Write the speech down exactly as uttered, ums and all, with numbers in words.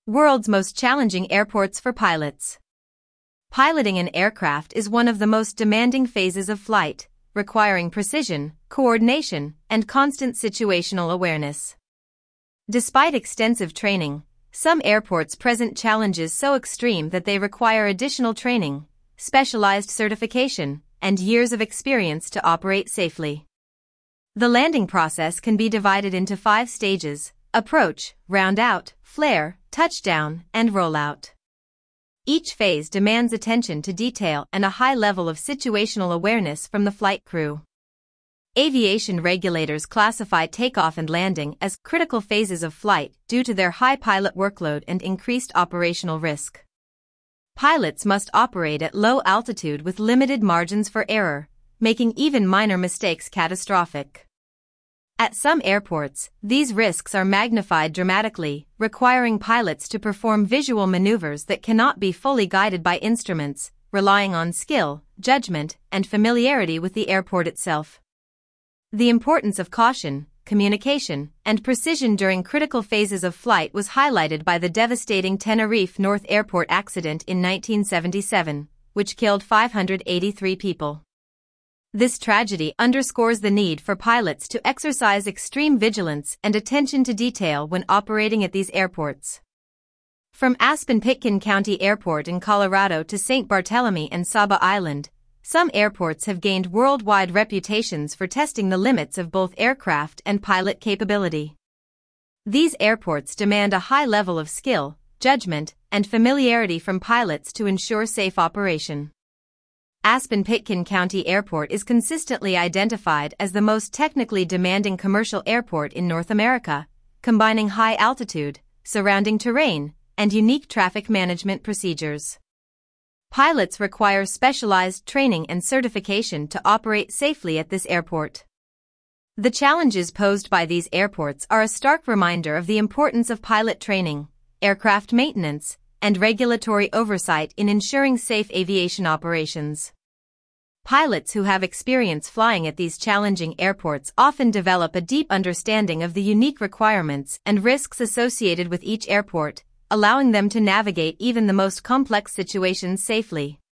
World's most challenging airports for pilots. Piloting an aircraft is one of the most demanding phases of flight, requiring precision, coordination, and constant situational awareness. Despite extensive training, some airports present challenges so extreme that they require additional training, specialized certification, and years of experience to operate safely. The landing process can be divided into five stages: approach, round out, flare, touchdown, and rollout. Each phase demands attention to detail and a high level of situational awareness from the flight crew. Aviation regulators classify takeoff and landing as critical phases of flight due to their high pilot workload and increased operational risk. Pilots must operate at low altitude with limited margins for error, making even minor mistakes catastrophic. At some airports, these risks are magnified dramatically, requiring pilots to perform visual maneuvers that cannot be fully guided by instruments, relying on skill, judgment, and familiarity with the airport itself. The importance of caution, communication, and precision during critical phases of flight was highlighted by the devastating Tenerife North Airport accident in nineteen seventy-seven, which killed five hundred eighty-three people. This tragedy underscores the need for pilots to exercise extreme vigilance and attention to detail when operating at these airports. From Aspen-Pitkin County Airport in Colorado to Saint Barthélemy and Saba Island, some airports have gained worldwide reputations for testing the limits of both aircraft and pilot capability. These airports demand a high level of skill, judgment, and familiarity from pilots to ensure safe operation. Aspen-Pitkin County Airport is consistently identified as the most technically demanding commercial airport in North America, combining high altitude, surrounding terrain, and unique traffic management procedures. Pilots require specialized training and certification to operate safely at this airport. The challenges posed by these airports are a stark reminder of the importance of pilot training, aircraft maintenance, and regulatory oversight in ensuring safe aviation operations. Pilots who have experience flying at these challenging airports often develop a deep understanding of the unique requirements and risks associated with each airport, allowing them to navigate even the most complex situations safely.